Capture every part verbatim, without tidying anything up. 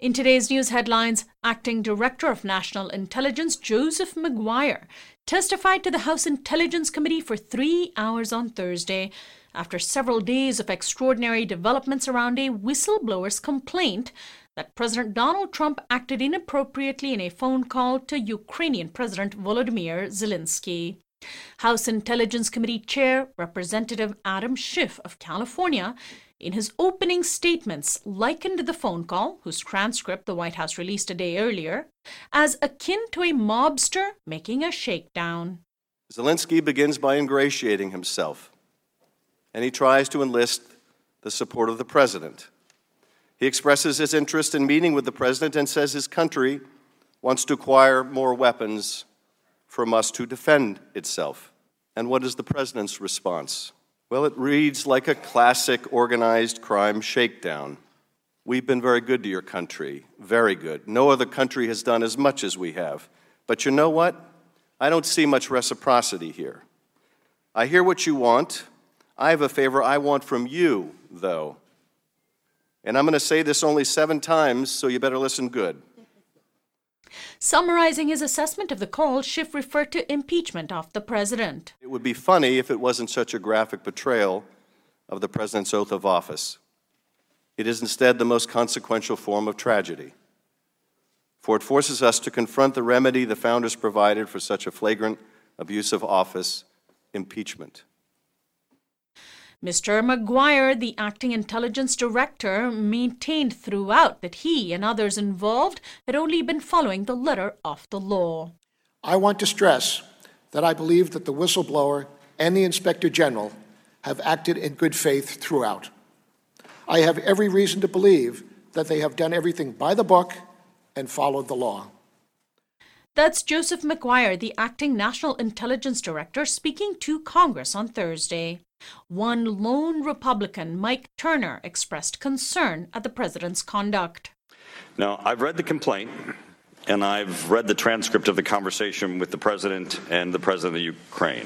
In today's news headlines, Acting Director of National Intelligence Joseph Maguire testified to the House Intelligence Committee for three hours on Thursday after several days of extraordinary developments around a whistleblower's complaint that President Donald Trump acted inappropriately in a phone call to Ukrainian President Volodymyr Zelensky. House Intelligence Committee Chair Representative Adam Schiff of California, in his opening statements, likened the phone call, whose transcript the White House released a day earlier, as akin to a mobster making a shakedown. Zelensky begins by ingratiating himself, and he tries to enlist the support of the president. He expresses his interest in meeting with the president and says his country wants to acquire more weapons from us to defend itself. And what is the president's response? Well, it reads like a classic organized crime shakedown. We've been very good to your country, very good. No other country has done as much as we have. But you know what? I don't see much reciprocity here. I hear what you want. I have a favor I want from you, though. And I'm going to say this only seven times, so you better listen good. Summarizing his assessment of the call, Schiff referred to impeachment of the president. It would be funny if it wasn't such a graphic portrayal of the president's oath of office. It is instead the most consequential form of tragedy, for it forces us to confront the remedy the founders provided for such a flagrant abuse of office, impeachment. Mister Maguire, the acting intelligence director, maintained throughout that he and others involved had only been following the letter of the law. I want to stress that I believe that the whistleblower and the Inspector General have acted in good faith throughout. I have every reason to believe that they have done everything by the book and followed the law. That's Joseph Maguire, the acting National Intelligence Director, speaking to Congress on Thursday. One lone Republican, Mike Turner, expressed concern at the president's conduct. Now, I've read the complaint, and I've read the transcript of the conversation with the president and the president of Ukraine.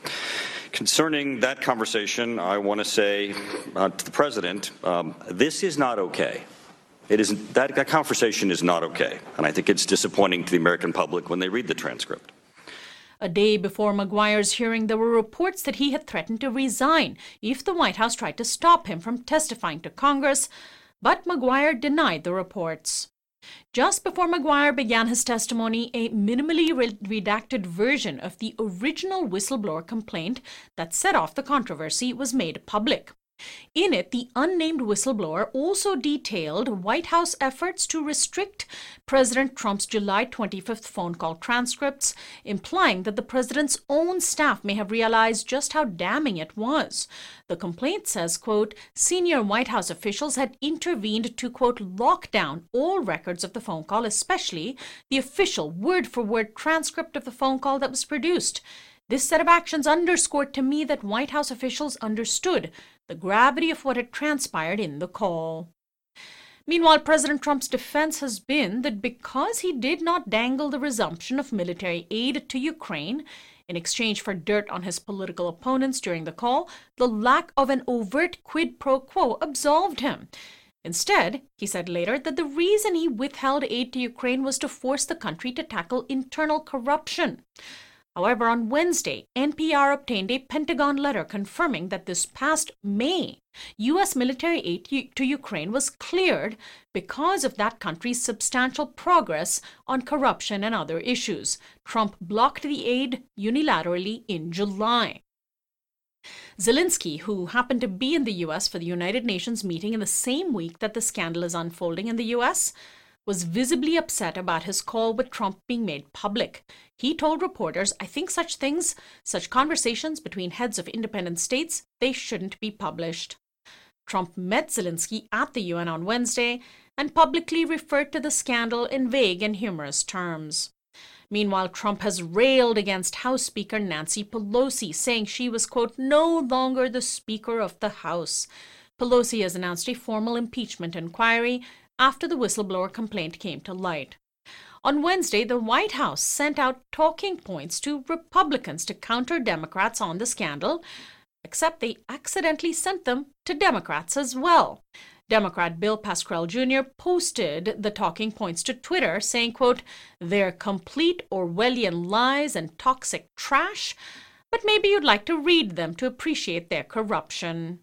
Concerning that conversation, I want to say uh, to the president, um, this is not okay. It is, that, that conversation is not okay, and I think it's disappointing to the American public when they read the transcript. A day before Maguire's hearing, there were reports that he had threatened to resign if the White House tried to stop him from testifying to Congress, but Maguire denied the reports. Just before Maguire began his testimony, a minimally re- redacted version of the original whistleblower complaint that set off the controversy was made public. In it, the unnamed whistleblower also detailed White House efforts to restrict President Trump's July twenty-fifth phone call transcripts, implying that the president's own staff may have realized just how damning it was. The complaint says, quote, senior White House officials had intervened to, quote, lock down all records of the phone call, especially the official word-for-word transcript of the phone call that was produced. This set of actions underscored to me that White House officials understood the gravity of what had transpired in the call. Meanwhile, President Trump's defense has been that because he did not dangle the resumption of military aid to Ukraine in exchange for dirt on his political opponents during the call, the lack of an overt quid pro quo absolved him. Instead, he said later that the reason he withheld aid to Ukraine was to force the country to tackle internal corruption. However, on Wednesday, N P R obtained a Pentagon letter confirming that this past May, U S military aid to Ukraine was cleared because of that country's substantial progress on corruption and other issues. Trump blocked the aid unilaterally in July. Zelensky, who happened to be in the U S for the United Nations meeting in the same week that the scandal is unfolding in the U S, was visibly upset about his call with Trump being made public. He told reporters, I think such things, such conversations between heads of independent states, they shouldn't be published. Trump met Zelensky at the U N on Wednesday and publicly referred to the scandal in vague and humorous terms. Meanwhile, Trump has railed against House Speaker Nancy Pelosi, saying she was, quote, no longer the Speaker of the House. Pelosi has announced a formal impeachment inquiry after the whistleblower complaint came to light. On Wednesday, the White House sent out talking points to Republicans to counter Democrats on the scandal, except they accidentally sent them to Democrats as well. Democrat Bill Pascrell Junior posted the talking points to Twitter, saying, quote, "They're complete Orwellian lies and toxic trash, but maybe you'd like to read them to appreciate their corruption."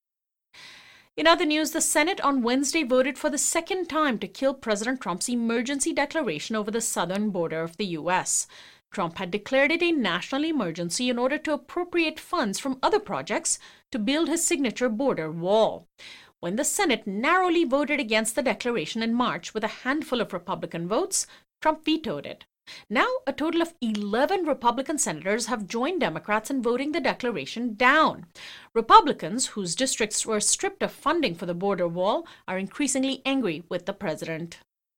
In other news, the Senate on Wednesday voted for the second time to kill President Trump's emergency declaration over the southern border of the U S. Trump had declared it a national emergency in order to appropriate funds from other projects to build his signature border wall. When the Senate narrowly voted against the declaration in March with a handful of Republican votes, Trump vetoed it. Now, a total of eleven Republican senators have joined Democrats in voting the declaration down. Republicans, whose districts were stripped of funding for the border wall, are increasingly angry with the president.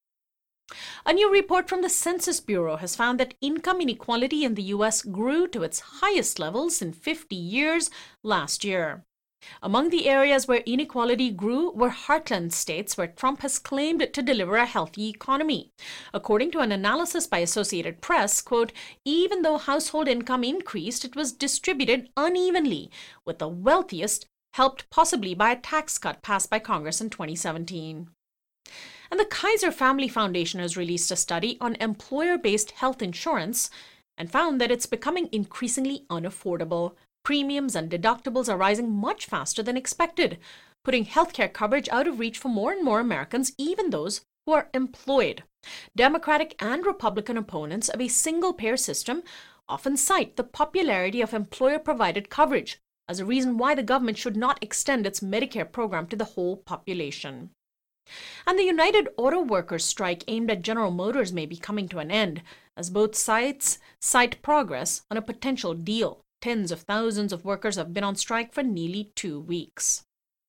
A new report from the Census Bureau has found that income inequality in the U S grew to its highest levels in fifty years last year. Among the areas where inequality grew were heartland states where Trump has claimed to deliver a healthy economy. According to an analysis by Associated Press, quote, "Even though household income increased, it was distributed unevenly, with the wealthiest helped possibly by a tax cut passed by Congress in twenty seventeen. And the Kaiser Family Foundation has released a study on employer-based health insurance and found that it's becoming increasingly unaffordable. Premiums and deductibles are rising much faster than expected, putting healthcare coverage out of reach for more and more Americans, even those who are employed. Democratic and Republican opponents of a single-payer system often cite the popularity of employer-provided coverage as a reason why the government should not extend its Medicare program to the whole population. And the United Auto Workers strike aimed at General Motors may be coming to an end, as both sides cite progress on a potential deal. Tens of thousands of workers have been on strike for nearly two weeks.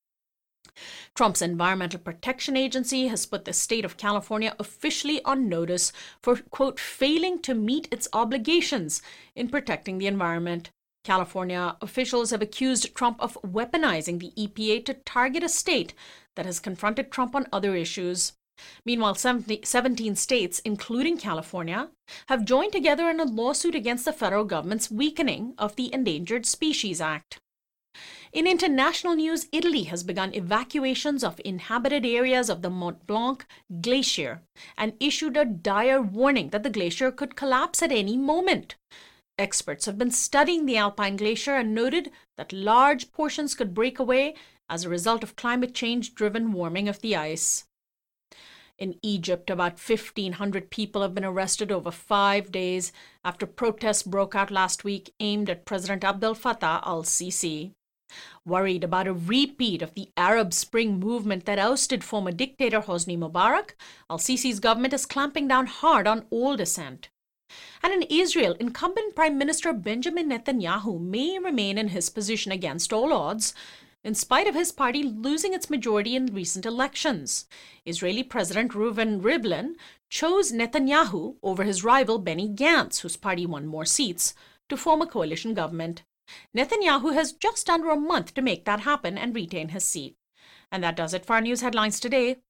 Trump's Environmental Protection Agency has put the state of California officially on notice for, quote, failing to meet its obligations in protecting the environment. California officials have accused Trump of weaponizing the E P A to target a state that has confronted Trump on other issues. Meanwhile, seventeen states, including California, have joined together in a lawsuit against the federal government's weakening of the Endangered Species Act. In international news, Italy has begun evacuations of inhabited areas of the Mont Blanc Glacier and issued a dire warning that the glacier could collapse at any moment. Experts have been studying the Alpine Glacier and noted that large portions could break away as a result of climate change-driven warming of the ice. In Egypt, about fifteen hundred people have been arrested over five days after protests broke out last week aimed at President Abdel Fattah al-Sisi. Worried about a repeat of the Arab Spring movement that ousted former dictator Hosni Mubarak, al-Sisi's government is clamping down hard on all dissent. And in Israel, incumbent Prime Minister Benjamin Netanyahu may remain in his position against all odds, in spite of his party losing its majority in recent elections. Israeli President Reuven Rivlin chose Netanyahu over his rival Benny Gantz, whose party won more seats, to form a coalition government. Netanyahu has just under a month to make that happen and retain his seat. And that does it for our news headlines today.